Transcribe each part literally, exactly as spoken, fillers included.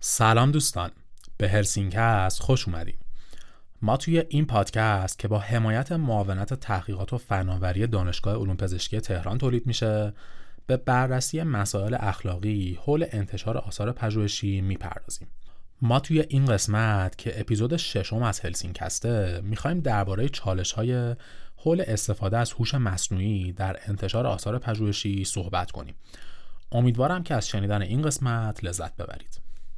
سلام دوستان، به هلسینگ‌کست خوش اومدیم. ما توی این پادکست که با حمایت معاونت تحقیقات و فناوری دانشگاه علوم پزشکی تهران تولید میشه، به بررسی مسائل اخلاقی حول انتشار آثار پژوهشی میپردازیم. ما توی این قسمت که اپیزود ششم از هلسینگ‌کسته میخوایم درباره چالش‌های حول استفاده از هوش مصنوعی در انتشار آثار پژوهشی صحبت کنیم. امیدوارم که از شنیدن این قسمت لذت ببرید.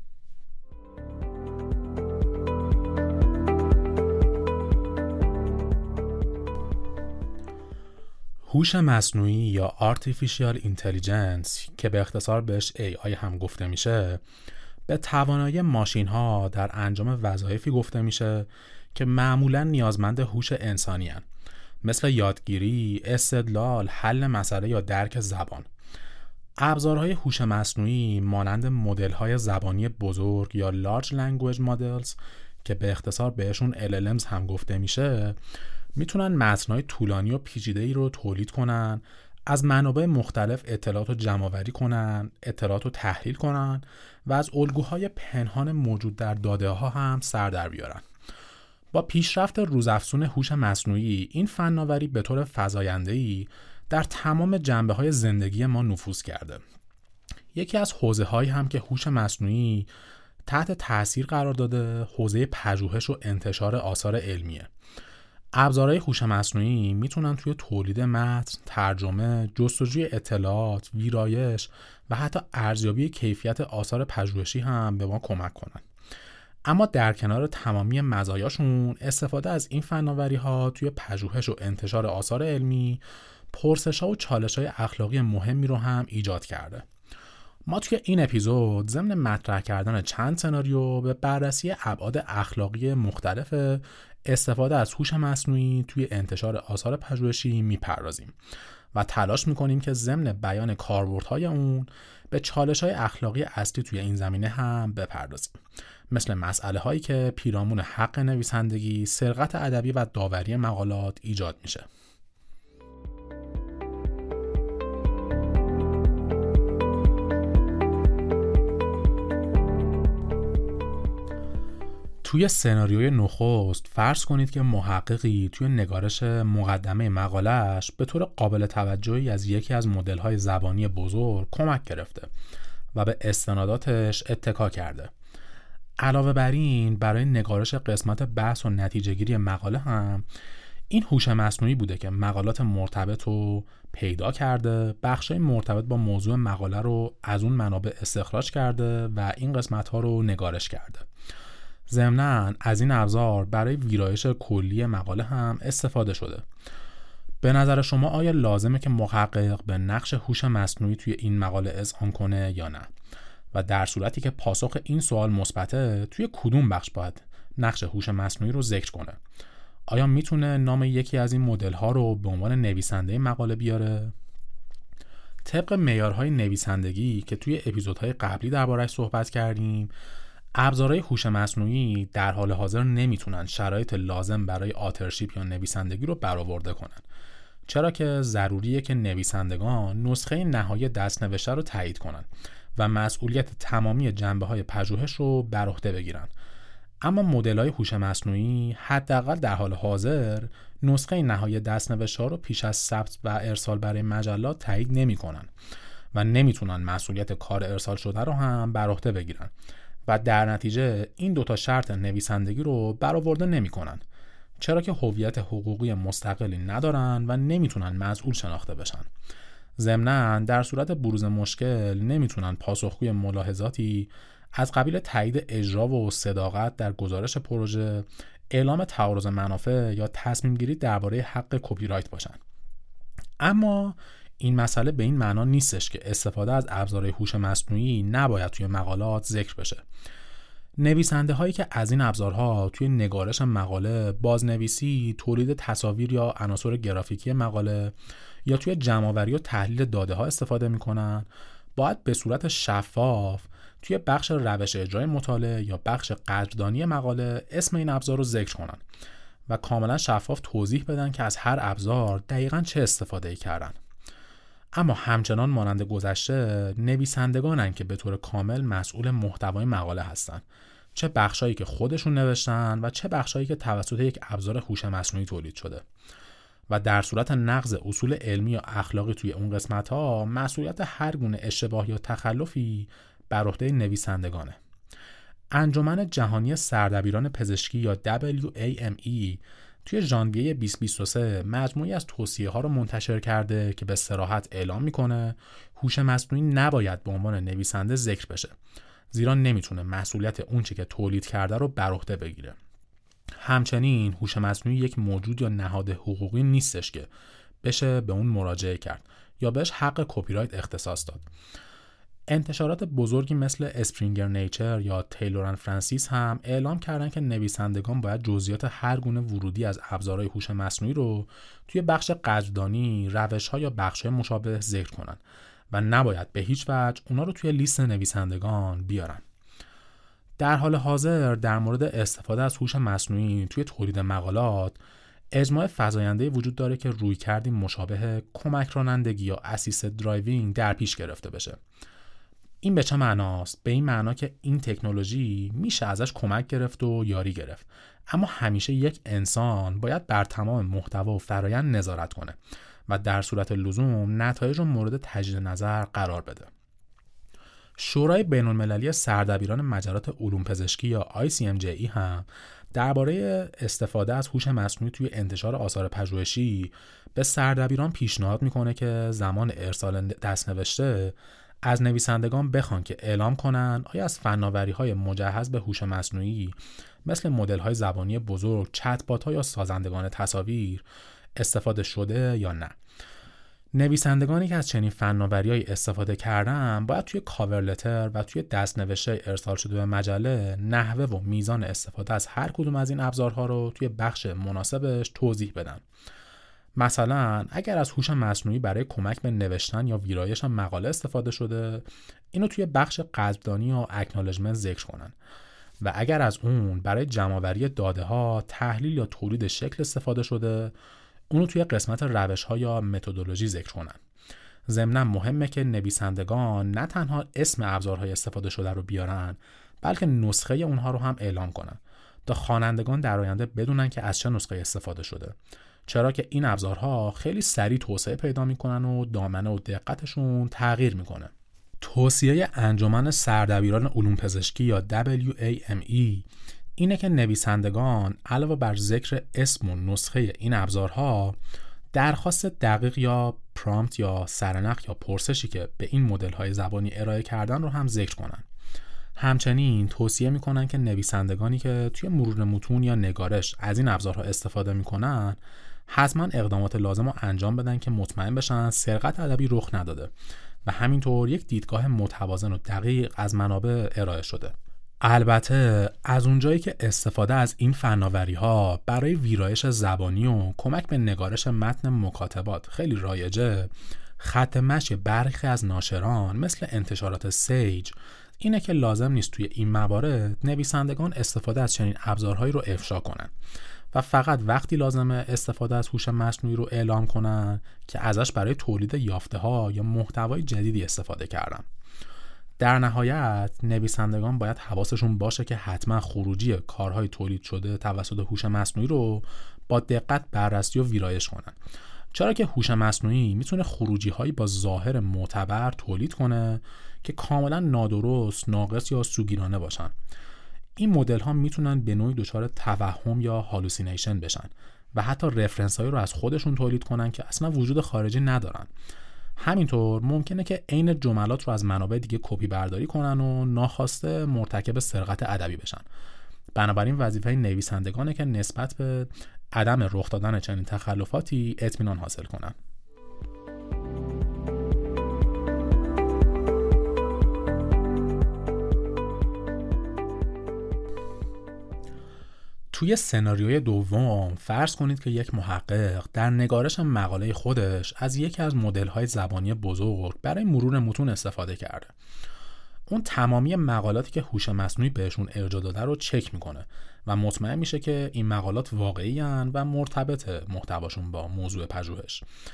هوش مصنوعی یا Artificial Intelligence که به اختصار بهش ای آی هم گفته میشه، به توانایی ماشین ها در انجام وظایفی گفته میشه که معمولاً نیازمند هوش انسانی هستند، مثل یادگیری، استدلال، حل مسئله یا درک زبان. ابزارهای هوش مصنوعی مانند مدل‌های زبانی بزرگ یا Large Language Models که به اختصار بهشون ال ال امز هم گفته میشه، میتونن متن‌های طولانی و پیچیده‌ای رو تولید کنن، از منابع مختلف اطلاعات رو جمع‌آوری کنن، اطلاعات رو تحلیل کنن و از الگوهای پنهان موجود در داده‌ها هم سر در بیارن. با پیشرفت روزافزون هوش مصنوعی، این فناوری به طور فزاینده‌ای در تمام جنبه‌های زندگی ما نفوذ کرده. یکی از حوزه‌هایی هم که هوش مصنوعی تحت تأثیر قرار داده، حوزه پژوهش و انتشار آثار علمیه. ابزارهای هوش مصنوعی میتونن توی تولید متن، ترجمه، جستجوی اطلاعات، ویرایش و حتی ارزیابی کیفیت آثار پژوهشی هم به ما کمک کنن. اما در کنار تمامی مزایاشون، استفاده از این فناوری‌ها توی پژوهش و انتشار آثار علمی پرسش‌ها و چالش‌های اخلاقی مهمی رو هم ایجاد کرده. ما توی این اپیزود ضمن مطرح کردن چند سناریو به بررسی ابعاد اخلاقی مختلف استفاده از هوش مصنوعی توی انتشار آثار پژوهشی میپردازیم و تلاش میکنیم که ضمن بیان کاربردهای اون به چالش‌های اخلاقی اصلی توی این زمینه هم بپردازیم، مثل مسئله هایی که پیرامون حق نویسندگی، سرقت ادبی و داوری مقالات ایجاد میشه. توی سناریوی نخست فرض کنید که محققی توی نگارش مقدمه مقاله‌اش به طور قابل توجهی از یکی از مدل‌های زبانی بزرگ کمک گرفته و به استناداتش اتکا کرده. علاوه بر این، برای نگارش قسمت بحث و نتیجه‌گیری مقاله هم این هوش مصنوعی بوده که مقالات مرتبط رو پیدا کرده، بخشای مرتبط با موضوع مقاله رو از اون منابع استخراج کرده و این قسمت‌ها رو نگارش کرده. ضمناً از این ابزار برای ویرایش کلی مقاله هم استفاده شده. به نظر شما آیا لازمه که محقق به نقش هوش مصنوعی توی این مقاله اذعان کنه یا نه؟ و در صورتی که پاسخ این سوال مثبته، توی کدوم بخش باید نقش هوش مصنوعی رو ذکر کنه؟ آیا میتونه نام یکی از این مدل‌ها رو به عنوان نویسنده مقاله بیاره؟ طبق معیارهای نویسندگی که توی اپیزودهای قبلی درباره‌اش صحبت کردیم، ابزارهای هوش مصنوعی در حال حاضر نمیتونن شرایط لازم برای آترشیپ یا نویسندگی رو برآورده کنن، چرا که ضروریه که نویسندگان نسخه نهایی دست‌نوشته رو تایید کنن و مسئولیت تمامی جنبه‌های پژوهش رو بر عهده بگیرن. اما مدل‌های هوش مصنوعی حداقل در حال حاضر نسخه نهایی دست‌نوشته رو پیش از ثبت و ارسال برای مجلات تایید نمی‌کنن و نمیتونن مسئولیت کار ارسال شده رو هم بر عهده بگیرن و در نتیجه این دوتا شرط نویسندگی رو برآورده نمی‌کنن، چرا که هویت حقوقی مستقلی ندارن و نمیتونن مسئول شناخته بشن. ضمناً در صورت بروز مشکل نمیتونن پاسخگوی ملاحظاتی از قبیل تایید اجرا و صداقت در گزارش پروژه، اعلام تعارض منافع یا تصمیم گیری درباره حق کپی رایت باشن. اما این مسئله به این معنا نیستش که استفاده از ابزارهای هوش مصنوعی نباید توی مقالات ذکر بشه. نویسنده هایی که از این ابزارها توی نگارش مقاله، بازنویسی، تولید تصاویر یا عناصر گرافیکی مقاله یا توی جمع‌آوری و تحلیل داده ها استفاده میکنن، باید به صورت شفاف توی بخش روش اجرای مطالعه یا بخش قدردانی مقاله اسم این ابزار رو ذکر کنن و کاملا شفاف توضیح بدن که از هر ابزار دقیقاً چه استفاده‌ای کردن. اما همچنان مانند گذشته نویسندگانن که به طور کامل مسئول محتوای مقاله هستن، چه بخشایی که خودشون نوشتن و چه بخشایی که توسط یک ابزار هوش مصنوعی تولید شده. و در صورت نقض اصول علمی یا اخلاقی توی اون قسمت‌ها مسئولیت هر گونه اشتباه یا تخلفی بر عهده نویسندگانه. انجمن جهانی سردبیران پزشکی یا دبلیو ای ام ای توی ژانویه بیست بیست و سه مجموعی از توصیه‌ها رو منتشر کرده که به صراحت اعلام میکنه هوش مصنوعی نباید به عنوان نویسنده ذکر بشه، زیرا نمیتونه مسئولیت اون چه که تولید کرده رو بر عهده بگیره. همچنین هوش مصنوعی یک موجود یا نهاد حقوقی نیستش که بشه به اون مراجعه کرد یا بهش حق کپی رایت اختصاص داد. انتشارات بزرگی مثل اسپرینگر نیچر یا تیلور اند فرانسیس هم اعلام کردن که نویسندگان باید جزئیات هر گونه ورودی از ابزارهای هوش مصنوعی رو توی بخش قدردانی، روش‌ها یا بخش‌های مشابه ذکر کنن و نباید به هیچ وجه اونا رو توی لیست نویسندگان بیارن. در حال حاضر در مورد استفاده از هوش مصنوعی توی تولید مقالات اجماع فزاینده وجود داره که رویکردی مشابه کمک رانندگی یا اسیست درایوینگ در پیش گرفته بشه. این به چه معناست؟ به این معنا که این تکنولوژی میشه ازش کمک گرفت و یاری گرفت، اما همیشه یک انسان باید بر تمام محتوا و فرآیند نظارت کنه و در صورت لزوم نتایج رو مورد تجدید نظر قرار بده. شورای بین‌المللی سردبیران مجلات علوم پزشکی یا آی سی ام جی ای هم درباره استفاده از هوش مصنوعی توی انتشار آثار پژوهشی به سردبیران پیشنهاد میکنه که زمان ارسال دستنوشته از نویسندگان بخوان که اعلام کنن آیا از فناوری‌های مجهز به هوش مصنوعی مثل مدل‌های زبانی بزرگ، چت‌بات‌ها یا سازندگان تصاویر استفاده شده یا نه. نویسندگانی که از چنین فناوری‌هایی استفاده کردن باید توی کاور لتر و توی دستنوشته ارسال شده به مجله نحوه و میزان استفاده از هر کدوم از این ابزارها رو توی بخش مناسبش توضیح بدن. مثلا اگر از هوش مصنوعی برای کمک به نوشتن یا ویرایش مقاله استفاده شده، اینو توی بخش قدردانی و اکنالجمنت ذکر کنن و اگر از اون برای جمع‌آوری داده‌ها، تحلیل یا تولید شکل استفاده شده، اونو توی قسمت روش‌ها یا متدولوژی ذکر کنن. ضمناً مهمه که نویسندگان نه تنها اسم ابزارهای استفاده شده رو بیارن، بلکه نسخه اونها رو هم اعلام کنن تا خوانندگان در آینده بدونن که از چه نسخه استفاده شده، چرا که این ابزارها خیلی سریع توسعه پیدا میکنن و دامنه و دقتشون تغییر میکنه. توصیه انجمن سردبیران علوم پزشکی یا دبلیو ای ام ای اینه که نویسندگان علاوه بر ذکر اسم و نسخه این ابزارها، درخواست دقیق یا پرامپت یا سرنخ یا پرسشی که به این مدل‌های زبانی ارائه کردن رو هم ذکر کنن. همچنین توصیه میکنن که نویسندگانی که توی مرور متون یا نگارش از این ابزارها استفاده میکنن حتما اقدامات لازم رو انجام بدن که مطمئن بشن سرقت ادبی رخ نداده و همینطور یک دیدگاه متوازن و دقیق از منابع ارائه شده. البته از اونجایی که استفاده از این فناوری‌ها برای ویرایش زبانی و کمک به نگارش متن مکاتبات خیلی رایجه، خط مشی برخی از ناشران مثل انتشارات سیج اینه که لازم نیست توی این موارد نویسندگان استفاده از چنین ابزارهایی رو افشا کنن و فقط وقتی لازمه استفاده از هوش مصنوعی رو اعلام کنن که ازش برای تولید یافته‌ها یا محتوای جدیدی استفاده کردن. در نهایت نویسندگان باید حواسشون باشه که حتما خروجی کارهای تولید شده توسط هوش مصنوعی رو با دقت بررسی و ویرایش کنن، چرا که هوش مصنوعی میتونه خروجی‌هایی با ظاهر معتبر تولید کنه که کاملا نادرست، ناقص یا سوگیرانه باشن. این مدل ها میتونن به نوعی دچار توهم یا هالوسینیشن بشن و حتی رفرنس هایی رو از خودشون تولید کنن که اصلا وجود خارجی ندارن. همینطور ممکنه که عین جملات رو از منابع دیگه کپی برداری کنن و ناخواسته مرتکب سرقت ادبی بشن. بنابراین وظیفه نویسندگانه که نسبت به عدم رخ دادن چنین تخلفاتی اطمینان حاصل کنن. توی سناریوی دوم فرض کنید که یک محقق در نگارش مقاله خودش از یکی از مدل‌های زبانی بزرگ برای مرور متون استفاده کرده. اون تمامی مقالاتی که هوش مصنوعی بهشون ارجاع داده رو چک میکنه و مطمئن میشه که این مقالات واقعی هن و مرتبط محتواشون با موضوع پژوهش.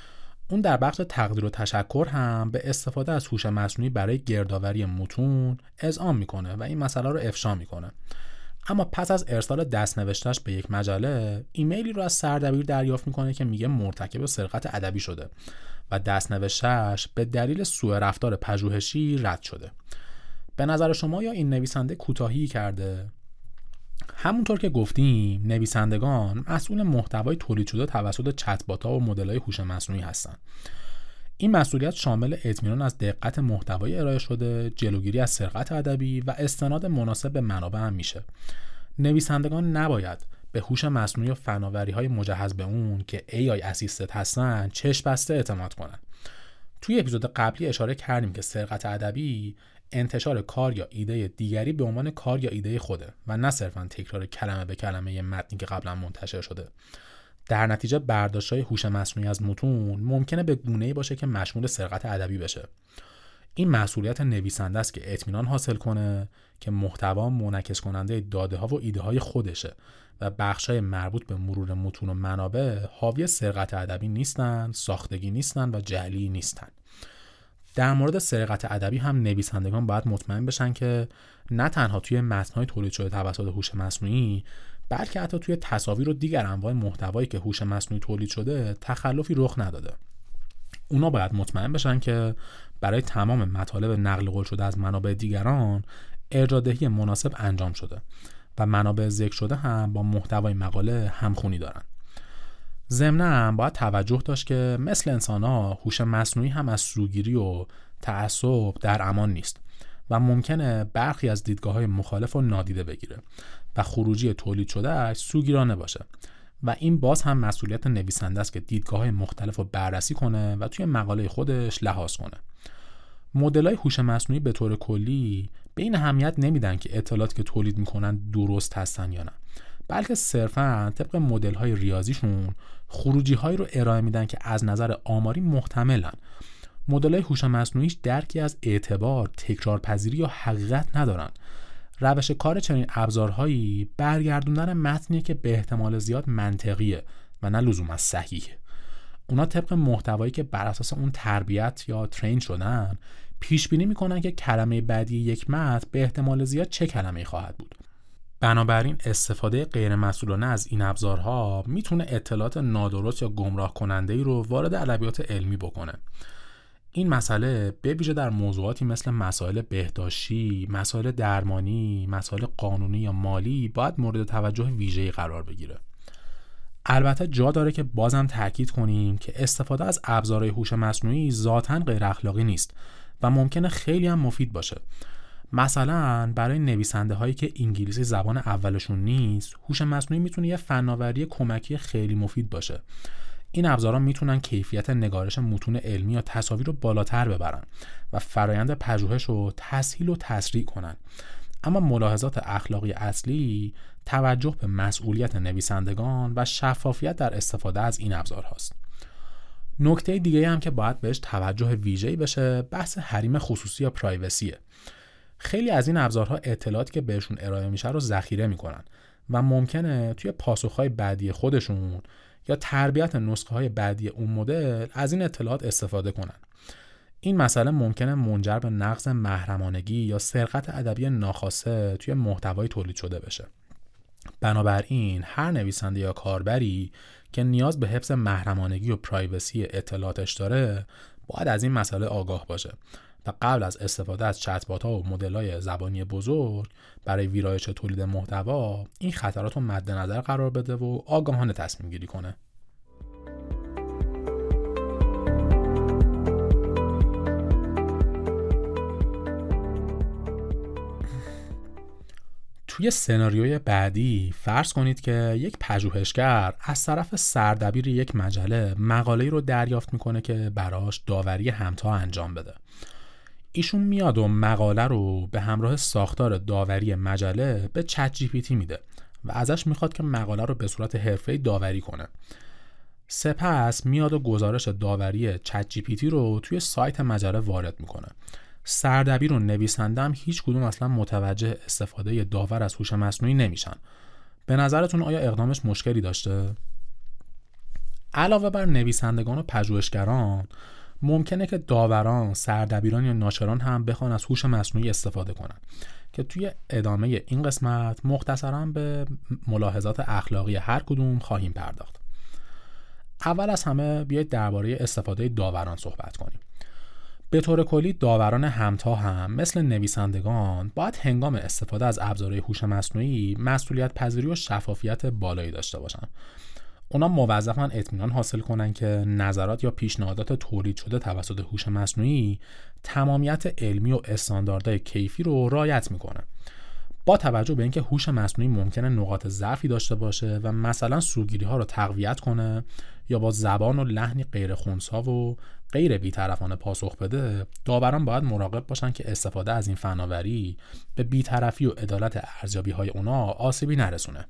اون در بخش تقدیر و تشکر هم به استفاده از هوش مصنوعی برای گردآوری متون اذعان میکنه و این مسئله رو افشا میکنه. اما پس از ارسال دستنوشته‌اش به یک مجله، ایمیلی رو از سردبیر دریافت میکنه که میگه مرتکب سرقت ادبی شده و دستنوشته‌اش به دلیل سوء رفتار پژوهشی رد شده. به نظر شما یا این نویسنده کوتاهی کرده؟ همونطور که گفتیم، نویسندگان مسئول محتوای تولید شده توسط چت بات‌ها و مدل‌های هوش مصنوعی هستند. این مسئولیت شامل اطمینان از دقت محتوای ارائه شده، جلوگیری از سرقت ادبی و استناد مناسب به منابع هم میشه. نویسندگان نباید به هوش مصنوعی و فناوری‌های مجهز به اون که ای آی اسیستد هستن چشم بسته اعتماد کنن. توی اپیزود قبلی اشاره کردیم که سرقت ادبی انتشار کار یا ایده دیگری به عنوان کار یا ایده خوده و نه صرفاً تکرار کلمه به کلمه یه متنی که قبلا منتشر شده. در نتیجه برداشت‌های هوش مصنوعی از متون ممکنه به گونه‌ای باشه که مشمول سرقت ادبی بشه. این مسئولیت نویسنده است که اطمینان حاصل کنه که محتوا منعکس کننده داده‌ها و ایده‌های خودشه و بخش‌های مربوط به مرور متون و منابع حاوی سرقت ادبی نیستن، ساختگی نیستن و جعلی نیستن. در مورد سرقت ادبی هم نویسندگان باید مطمئن بشن که نه تنها توی متن‌های تولید شده توسط هوش مصنوعی، بلکه حتی توی تصاویر و دیگر انواع محتوایی که هوش مصنوعی تولید شده تخلفی رخ نداده. اونا باید مطمئن بشن که برای تمام مطالب نقل قول شده از منابع دیگران ارجاع‌دهی مناسب انجام شده و منابع ذکر شده هم با محتوای مقاله همخونی دارن. ضمناً باید توجه داشت که مثل انسان‌ها هوش مصنوعی هم از سوگیری و تعصب در امان نیست و ممکنه برخی از دیدگاه‌های مخالف رو نادیده بگیره و خروجی تولید شده اش سوگیرانه باشه و این باز هم مسئولیت نویسنده است که دیدگاه‌های مختلف رو بررسی کنه و توی مقاله خودش لحاظ کنه. مدل‌های هوش مصنوعی به طور کلی به این اهمیت نمیدن که اطلاعاتی که تولید میکنن درست هستن یا نه، بلکه صرفاً طبق مدل‌های ریاضیشون خروجی‌هایی رو ارائه میدن که از نظر آماری محتملن. مدل‌های هوش مصنوعی درکی از اعتبار، تکرارپذیری یا حقیقت ندارن. روش کار چنین ابزارهایی برگردوندن متنی که به احتمال زیاد منطقیه و نه لزوما صحیح. اونا طبق محتوایی که بر اساس اون تربیت یا ترین شدن پیش بینی میکنن که کلمه بعدی یک متن به احتمال زیاد چه کلمه‌ای خواهد بود. بنابراین استفاده غیر مسئولانه از این ابزارها میتونه اطلاعات نادرست یا گمراه کننده‌ای رو وارد ادبیات علمی بکنه. این مسئله به ویژه در موضوعاتی مثل مسائل بهداشتی، مسائل درمانی، مسائل قانونی یا مالی باید مورد توجه ویژه‌ای قرار بگیره. البته جا داره که بازم تاکید کنیم که استفاده از ابزارهای هوش مصنوعی ذاتاً غیر اخلاقی نیست و ممکنه خیلی هم مفید باشه. مثلا برای نویسنده هایی که انگلیسی زبان اولشون نیست، هوش مصنوعی میتونه یه فناوری کمکی خیلی مفید باشه. این ابزارها میتونن کیفیت نگارش متون علمی یا تصاویر رو بالاتر ببرن و فرایند پژوهش رو تسهیل و تسریع کنن. اما ملاحظات اخلاقی اصلی توجه به مسئولیت نویسندگان و شفافیت در استفاده از این ابزارهاست. نکته دیگه هم که باید بهش توجه ویژه‌ای بشه بحث حریم خصوصی یا پرایوسیه. خیلی از این ابزارها اطلاعاتی که بهشون ارائه میشه رو ذخیره میکنن و ممکنه توی پاسخهای بعدی خودشون یا تربیت نسخه‌های بعدی اون مدل از این اطلاعات استفاده کنن. این مسئله ممکنه منجر به نقض محرمانگی یا سرقت ادبی ناخواسته توی محتوای تولید شده بشه. بنابراین هر نویسنده یا کاربری که نیاز به حفظ محرمانگی و پرایوسی اطلاعاتش داره باید از این مسئله آگاه باشه و قبل از استفاده از چت‌بات‌ها و مدل‌های زبانی بزرگ برای ویرایش تولید محتوا این خطرات رو مد نظر قرار بده و آگاهانه تصمیم گیری کنه. توی سناریوی بعدی فرض کنید که یک پژوهشگر از طرف سردبیر یک مجله مقاله‌ای رو دریافت میکنه که براش داوری همتا انجام بده. ایشون میاد و مقاله رو به همراه ساختار داوری مجله به چت جی پی تی میده و ازش میخواد که مقاله رو به صورت حرفه‌ای داوری کنه. سپس میاد و گزارش داوری چت جی پی تی رو توی سایت مجله وارد میکنه. سردبیر و نویسنده هم هیچ کدوم اصلا متوجه استفاده داور از هوش مصنوعی نمیشن. به نظرتون آیا اقدامش مشکلی داشته؟ علاوه بر نویسندگان و پژوهشگران، ممکنه که داوران، سردبیران یا ناشران هم بخوان از هوش مصنوعی استفاده کنن که توی ادامه این قسمت مختصراً به ملاحظات اخلاقی هر کدوم خواهیم پرداخت. اول از همه بیایید درباره استفاده داوران صحبت کنیم. به طور کلی داوران همتا هم مثل نویسندگان باید هنگام استفاده از ابزارهای هوش مصنوعی مسئولیت پذیری و شفافیت بالایی داشته باشن. اونا موظفن اطمینان حاصل کنن که نظرات یا پیشنهادات تولید شده توسط هوش مصنوعی تمامیت علمی و استانداردهای کیفی رو رعایت میکنه. با توجه به اینکه هوش مصنوعی ممکنه نقاط ضعفی داشته باشه و مثلا سوگیری ها رو تقویت کنه یا با زبان و لحنی غیر خنثی و غیر بی‌طرفانه پاسخ بده، داوران باید مراقب باشن که استفاده از این فناوری به بی‌طرفی و عدالت ارزیابی های اونا آسیبی نرسونه.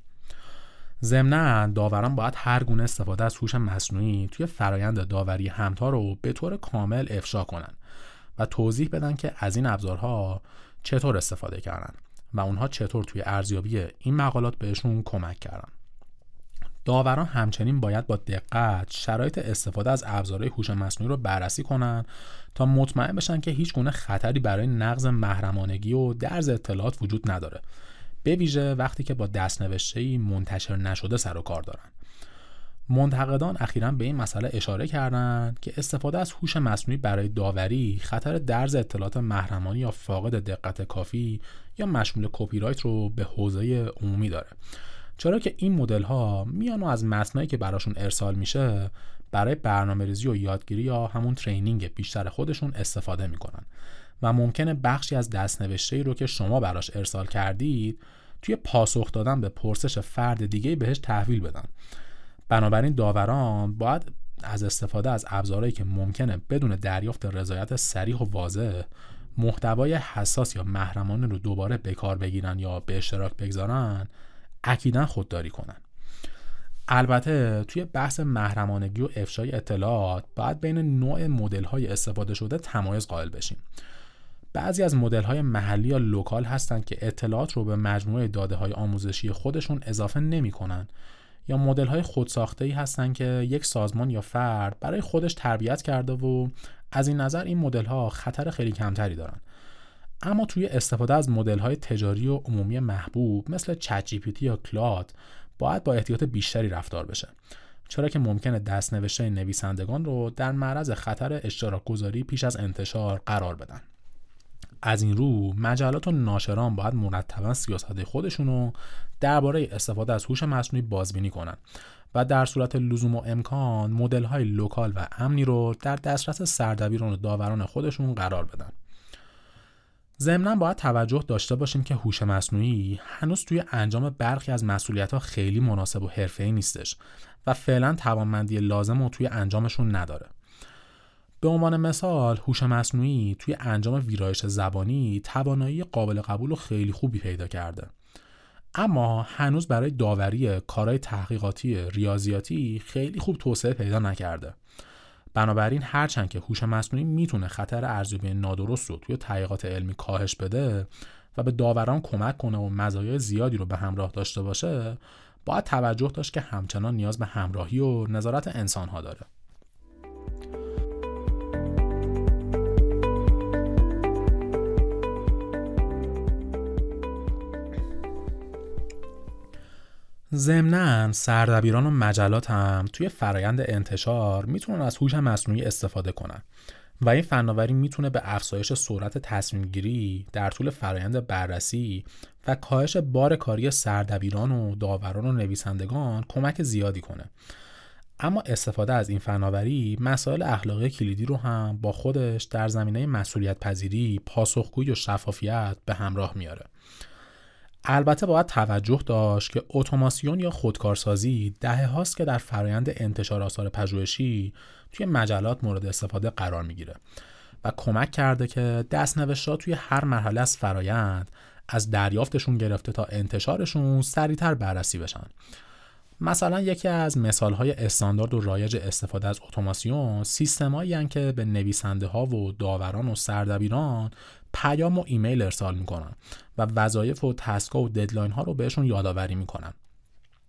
ضمناً داوران باید هر گونه استفاده از هوش مصنوعی توی فرایند داوری همتا رو به طور کامل افشا کنن و توضیح بدن که از این ابزارها چطور استفاده کردن و اونها چطور توی ارزیابی این مقالات بهشون کمک کردن. داوران همچنین باید با دقت شرایط استفاده از ابزارهای هوش مصنوعی رو بررسی کنن تا مطمئن بشن که هیچ گونه خطری برای نقض محرمانگی و درز اطلاعات وجود نداره، به ویژه وقتی که با دست‌نوشته‌ای منتشر نشده سر و کار دارن. منتقدان اخیراً به این مسئله اشاره کردند که استفاده از هوش مصنوعی برای داوری خطر درز اطلاعات محرمانه یا فاقد دقت کافی یا مشمول کپی رایت رو به حوزه عمومی داره، چرا که این مدل‌ها میان و از متنایی که براشون ارسال میشه برای برنامه‌ریزی و یادگیری یا همون ترینینگ بیشتر خودشون استفاده میکنن و ممکنه بخشی از دست‌نوشته‌ای رو که شما براش ارسال کردید توی پاسخ دادن به پرسش فرد دیگه‌ای بهش تحویل بدن. بنابراین داوران باید از استفاده از ابزارهایی که ممکنه بدون دریافت رضایت صریح و واضح محتوای حساس یا محرمانه رو دوباره به کار بگیرن یا به اشتراک بگذارن اکیداً خودداری کنن. البته توی بحث محرمانگی و افشای اطلاعات باید بین نوع مدل‌های استفاده شده تمایز قائل بشیم. بعضی از مدل‌های محلی یا لوکال هستن که اطلاعات رو به مجموعه داده‌های آموزشی خودشون اضافه نمی‌کنن، یا مدل‌های خودساخته‌ای هستن که یک سازمان یا فرد برای خودش تربیت کرده و از این نظر این مدل‌ها خطر خیلی کمتری دارن. اما توی استفاده از مدل‌های تجاری و عمومی محبوب مثل چت جی پی تی یا کلاد باید با احتیاط بیشتری رفتار بشه، چرا که ممکنه دست‌نوشته نویسندگان رو در معرض خطر اشتراک گذاری پیش از انتشار قرار بدن. از این رو مجلات و ناشران باید مرتباً سیاست خودشونو درباره استفاده از هوش مصنوعی بازبینی کنن و در صورت لزوم و امکان مدل‌های لوکال و امنی رو در دسترس سردبیران و داوران خودشون قرار بدن. ضمناً باید توجه داشته باشیم که هوش مصنوعی هنوز توی انجام برخی از مسئولیت‌ها خیلی مناسب و حرفه‌ای نیستش و فعلاً توانمندی لازم رو توی انجامشون نداره. به عنوان مثال هوش مصنوعی توی انجام ویرایش زبانی توانایی قابل قبول و خیلی خوبی پیدا کرده، اما هنوز برای داوری کارهای تحقیقاتی ریاضیاتی خیلی خوب توسعه پیدا نکرده. بنابراین هرچند که هوش مصنوعی میتونه خطر ارزیابی نادرست رو توی تحقیقات علمی کاهش بده و به داوران کمک کنه و مزایای زیادی رو به همراه داشته باشه، باید توجه داشت که همچنان نیاز به همراهی و نظارت انسان‌ها داره. ضمناً سردبیران و مجلات هم توی فرایند انتشار میتونن از هوش مصنوعی استفاده کنن و این فناوری میتونه به افزایش سرعت تصمیم گیری در طول فرایند بررسی و کاهش بار کاری سردبیران و داوران و نویسندگان کمک زیادی کنه. اما استفاده از این فناوری مسائل اخلاقی کلیدی رو هم با خودش در زمینه مسئولیت پذیری، پاسخگویی و شفافیت به همراه میاره. البته باید توجه داشت که اتوماسیون یا خودکارسازی دهه هاست که در فرایند انتشار آثار پژوهشی توی مجلات مورد استفاده قرار میگیره و کمک کرده که دست‌نوشته‌ها توی هر مرحله از فرایند از دریافتشون گرفته تا انتشارشون سریعتر بررسی بشن. مثلا یکی از مثال‌های استاندارد و رایج استفاده از اتوماسیون سیستمایی هستند که به نویسنده‌ها و داوران و سردبیران پیام و ایمیل ارسال میکنن و وظایف و تسک‌ها و ددلاین‌ها رو بهشون یادآوری میکنن.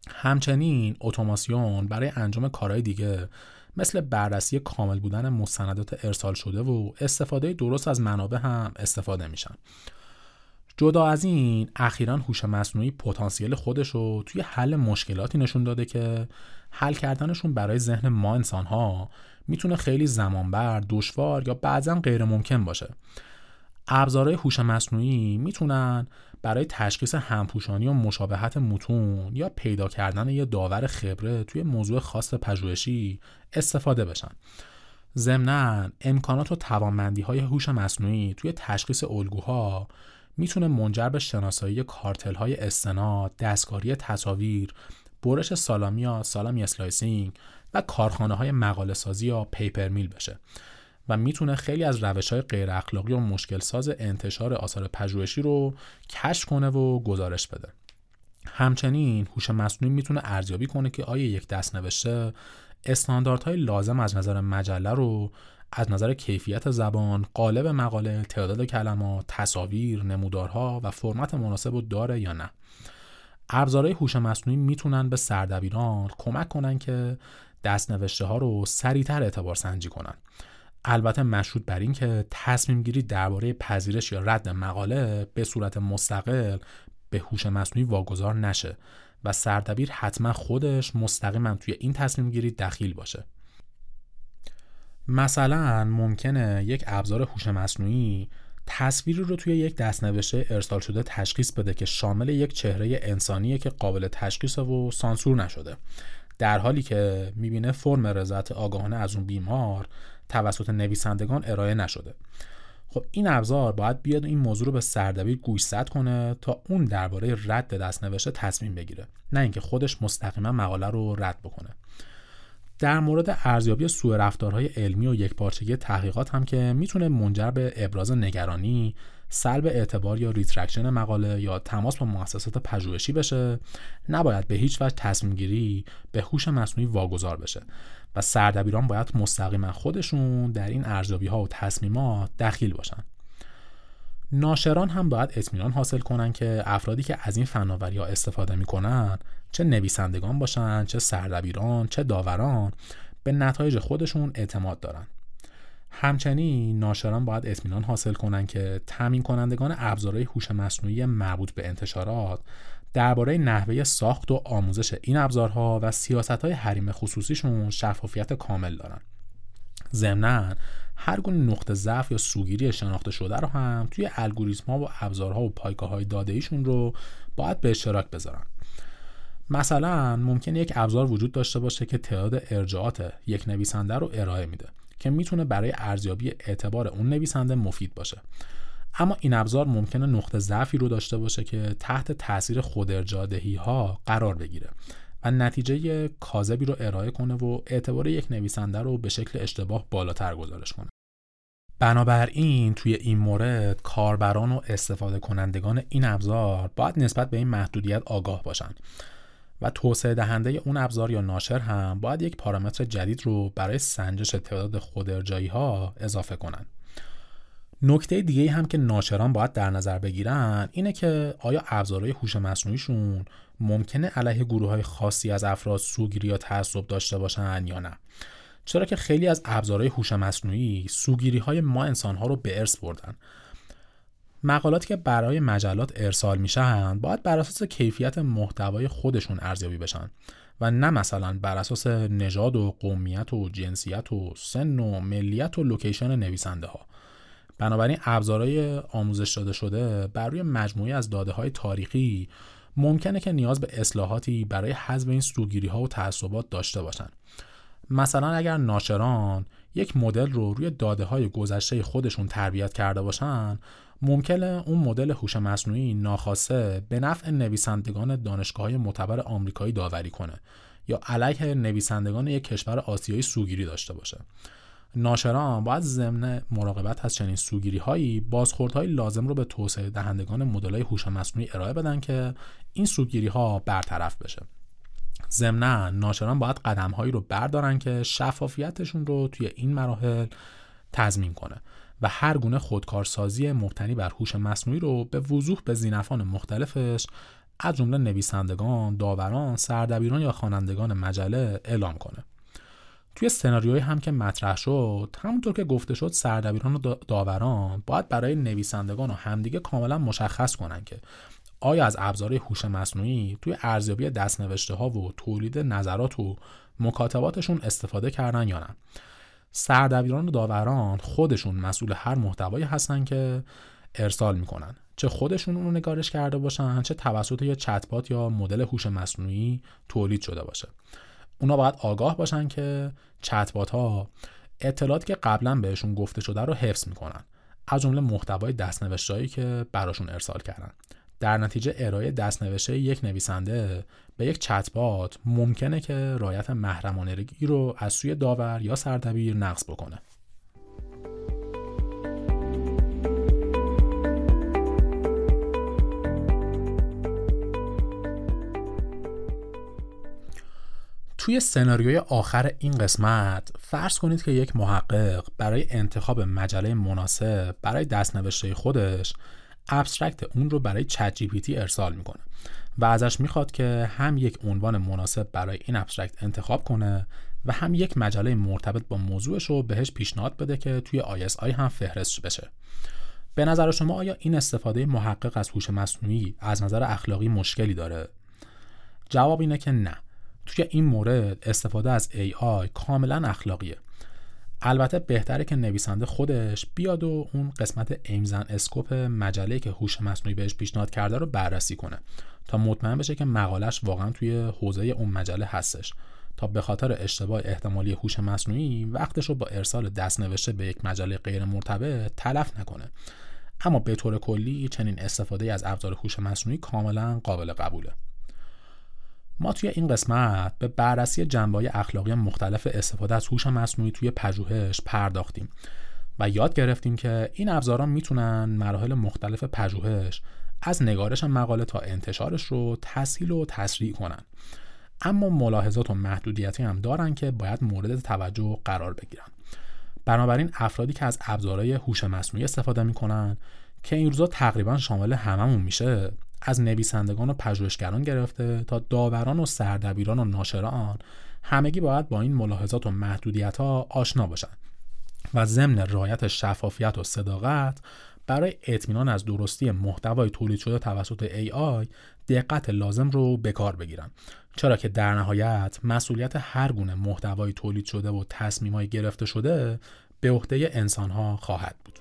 همچنین اتوماسیون برای انجام کارهای دیگه مثل بررسی کامل بودن مستندات ارسال شده و استفاده درست از منابع هم استفاده میشن. جدا از این، اخیراً هوش مصنوعی پتانسیل خودش رو توی حل مشکلاتی نشون داده که حل کردنشون برای ذهن ما انسان‌ها میتونه خیلی زمانبر، دشوار یا بعضاً غیر ممکن باشه. ابزارهای هوش مصنوعی میتونن برای تشخیص همپوشانی و مشابهت متون یا پیدا کردن یه داور خبره توی موضوع خاص پژوهشی استفاده بشن. ضمناً امکانات و توانمندی‌های هوش مصنوعی توی تشخیص الگوها میتونه منجر به شناسایی کارتل‌های استناد، دستکاری تصاویر، برش سالامی یا سالامی اسلایسینگ و کارخانه‌های مقاله سازی یا پیپر میل بشه و میتونه خیلی از روش‌های غیر اخلاقی و مشکل ساز انتشار آثار پژوهشی رو کشف کنه و گزارش بده. همچنین هوش مصنوعی میتونه ارزیابی کنه که آیا یک دست‌نوشته استانداردهای لازم از نظر مجله رو از نظر کیفیت زبان، قالب مقاله، تعداد کلمات، تصاویر، نمودارها و فرمت مناسب رو داره یا نه. ابزارهای هوش مصنوعی میتونن به سردبیران کمک کنن که دست‌نوشته ها رو سریعتر اعتبار سنجی کنن. البته مشروط بر این که تصمیم گیری درباره پذیرش یا رد مقاله به صورت مستقل به هوش مصنوعی واگذار نشه و سردبیر حتما خودش مستقیما توی این تصمیم گیری دخیل باشه. مثلا ممکنه یک ابزار هوش مصنوعی تصویری رو توی یک دست‌نوشته ارسال شده تشخیص بده که شامل یک چهره انسانیه که قابل تشخیص و سانسور نشده، در حالی که میبینه فرم رضایت آگاهانه از اون بیمار توسط نویسندگان ارائه نشده. خب این ابزار باید بیاد این موضوع رو به سردبیر گوشزد کنه تا اون درباره رد دست‌نوشته تصمیم بگیره، نه اینکه خودش مستقیما مقاله رو رد بکنه. در مورد ارزیابی سوء رفتارهای علمی و یکپارچگی تحقیقات هم که میتونه منجر به ابراز نگرانی، سلب اعتبار یا ریترکشن مقاله یا تماس با مؤسسات پژوهشی بشه، نباید به هیچ وجه تصمیم گیری به هوش مصنوعی واگذار بشه و سردبیران باید مستقیما خودشون در این ارزیابی‌ها و تصمیمات دخیل باشن. ناشران هم باید اطمینان حاصل کنن که افرادی که از این فناوری‌ها استفاده میکنن، چه نویسندگان باشن، چه سردبیران، چه داوران، به نتایج خودشون اعتماد دارن. همچنین ناشران باید اطمینان حاصل کنن که تامین کنندگان ابزارهای هوش مصنوعی مربوط به انتشارات درباره نحوه ساخت و آموزش این ابزارها و سیاست‌های حریم خصوصیشون شفافیت کامل دارن. ضمناً هر گونه نقطه ضعف یا سوگیری شناخته شده رو هم توی الگوریتم‌ها و ابزارها و پایگاه‌های داده‌ایشون رو باید به اشتراک بذارن. مثلا ممکنه یک ابزار وجود داشته باشه که تعداد ارجاعات یک نویسنده رو ارائه میده که میتونه برای ارزیابی اعتبار اون نویسنده مفید باشه، اما این ابزار ممکنه نقطه ضعفی رو داشته باشه که تحت تاثیر خود ارجاع‌دهی‌ها قرار بگیره و نتیجه کاذبی رو ارائه کنه و اعتبار یک نویسنده رو به شکل اشتباه بالاتر گزارش کنه. بنابراین توی این مورد کاربران و استفاده کنندگان این ابزار باید نسبت به این محدودیت آگاه باشن و توسعه دهنده اون ابزار یا ناشر هم باید یک پارامتر جدید رو برای سنجش تعداد خود ارجاعی‌ها اضافه کنن. نکته دیگه هم که ناشران باید در نظر بگیرن اینه که آیا ابزارهای هوش مصنوعیشون ممکنه علیه گروه‌های خاصی از افراد سوگیری یا تعصب داشته باشن یا نه، چرا که خیلی از ابزارهای هوش مصنوعی سوگیری‌های ما انسان‌ها رو به ارث بردن. مقالاتی که برای مجلات ارسال میشن باید بر اساس کیفیت محتوای خودشون ارزیابی بشن و نه مثلا بر اساس نژاد و قومیت و جنسیت و سن و ملیت و لوکیشن نویسنده ها. بنابراین ابزارهای آموزش داده شده بر روی مجموعه از داده‌های تاریخی ممکنه که نیاز به اصلاحاتی برای حذف این سوگیری‌ها و تعصبات داشته باشن. مثلا اگر ناشران یک مدل رو روی داده‌های گذشته خودشون تربیت کرده باشن، ممکنه اون مدل هوش مصنوعی ناخواسته به نفع نویسندگان دانشگاه‌های معتبر آمریکایی داوری کنه یا علیه نویسندگان یک کشور آسیایی سوگیری داشته باشه. ناشران باید ضمن مراقبت از چنین سوگیری‌هایی بازخوردهای لازم رو به توسعه دهندگان مدل‌های هوش مصنوعی ارائه بدن که این سوگیری‌ها برطرف بشه. ضمناً ناشران باید قدم‌هایی رو بردارن که شفافیتشون رو توی این مراحل تضمین کنه و هر گونه خودکارسازی مبتنی بر هوش مصنوعی رو به وضوح به زینفان مختلفش از جمله نویسندگان، داوران، سردبیران یا خوانندگان مجله اعلام کنه. توی سناریوی هم که مطرح شد، همونطور که گفته شد سردبیران و داوران باید برای نویسندگان و همدیگه کاملا مشخص کنن که آیا از ابزارهای هوش مصنوعی توی ارزیابی دستنوشته ها و تولید نظرات و مکاتباتشون استفاده کردن یا نه. سردبیران و داوران خودشون مسئول هر محتوایی هستن که ارسال میکنن، چه خودشون اون رو نگارش کرده باشن، چه توسط یه چتبات یا مدل هوش مصنوعی تولید شده باشه. اونا باید آگاه باشن که چتبات ها اطلاعاتی که قبلا بهشون گفته شده رو حفظ میکنن، از جمله محتوای دستنوشته‌ای که براشون ارسال کردن. در نتیجه ارائه دستنوشته یک نویسنده به یک چتبات ممکنه که رعایت محرمانگی رو از سوی داور یا سردبیر نقض بکنه. توی سناریوی آخر این قسمت فرض کنید که یک محقق برای انتخاب مجله مناسب برای دستنوشته خودش ابسترکت اون رو برای چت جی پی تی ارسال میکنه و ازش میخواد که هم یک عنوان مناسب برای این ابسترکت انتخاب کنه و هم یک مجله مرتبط با موضوعش رو بهش پیشنهاد بده که توی آی اس آی هم فهرست بشه. به نظر شما آیا این استفاده محقق از هوش مصنوعی از نظر اخلاقی مشکلی داره؟ جواب اینه که نه. توی این مورد استفاده از ای آی کاملا اخلاقیه. البته بهتره که نویسنده خودش بیاد و اون قسمت ایمزن اسکوپ مجله‌ای که هوش مصنوعی بهش پیشنهاد کرده رو بررسی کنه تا مطمئن بشه که مقالش واقعا توی حوزه اون مجله هستش، تا به خاطر اشتباه احتمالی هوش مصنوعی وقتش رو با ارسال دستنوشته به یک مجله غیر مرتبط تلف نکنه. اما به طور کلی چنین استفاده از ابزار هوش مصنوعی کاملا قابل قبوله. ما توی این قسمت به بررسی جنبه‌های اخلاقی مختلف استفاده از هوش مصنوعی توی پژوهش پرداختیم و یاد گرفتیم که این ابزارها میتونن مراحل مختلف پژوهش از نگارش مقاله تا انتشارش رو تسهیل و تسریع کنن. اما ملاحظات و محدودیتی هم دارن که باید مورد توجه قرار بگیرن. بنابراین افرادی که از ابزارهای هوش مصنوعی استفاده میکنن که این روزا تقریبا شامل هممون میشه، از نویسندگان و پژوهشگران گرفته تا داوران و سردبیران و ناشران، همگی باید با این ملاحظات و محدودیت‌ها آشنا باشن و ضمن رعایت شفافیت و صداقت برای اطمینان از درستی محتوای تولید شده توسط ای آی دقت لازم رو به کار بگیرن، چرا که در نهایت مسئولیت هر گونه محتوای تولید شده و تصمیم‌های گرفته شده به عهده انسان‌ها خواهد بود.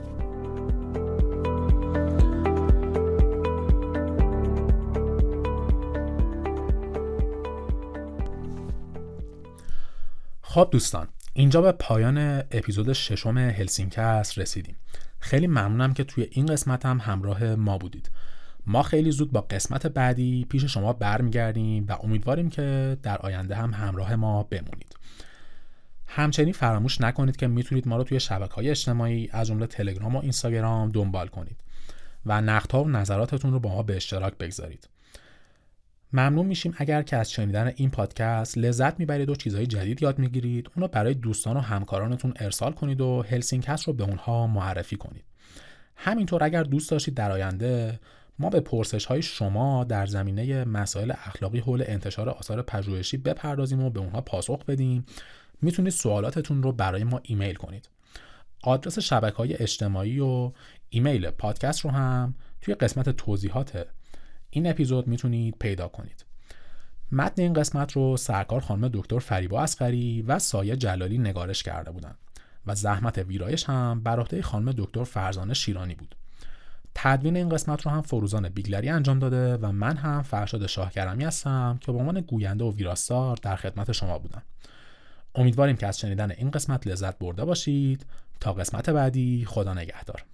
خب دوستان، اینجا به پایان اپیزود ششم هلسینکست رسیدیم. خیلی ممنونم که توی این قسمت هم همراه ما بودید. ما خیلی زود با قسمت بعدی پیش شما برمیگردیم و امیدواریم که در آینده هم همراه ما بمونید. همچنین فراموش نکنید که میتونید ما رو توی شبکه‌های اجتماعی از جمله تلگرام و اینستاگرام دنبال کنید و نقدها و نظراتتون رو با ما به اشتراک بگذارید. ممنون میشیم اگر که از شنیدن این پادکست لذت میبرید و چیزهای جدید یاد میگیرید، اونو برای دوستان و همکارانتون ارسال کنید و هلسینکست رو به اونها معرفی کنید. همینطور اگر دوست داشتید در آینده ما به پرسش‌های شما در زمینه مسائل اخلاقی حول انتشار آثار پژوهشی بپردازیم و به اونها پاسخ بدیم، میتونید سوالاتتون رو برای ما ایمیل کنید. آدرس شبکه‌های اجتماعی و ایمیل پادکست رو هم توی قسمت توضیحات این اپیزود میتونید پیدا کنید. متن این قسمت رو سرکار خانم دکتر فریبا اصغری و سایه جلالی نگارش کرده بودند و زحمت ویرایش هم بر عهده خانم دکتر فرزانه شیرانی بود. تدوین این قسمت رو هم فروزان بیگلری انجام داده و من هم فرشاد شاهکرمی هستم که به عنوان گوینده و ویراستار در خدمت شما بودم. امیدواریم که از شنیدن این قسمت لذت برده باشید. تا قسمت بعدی، خدا نگهدار.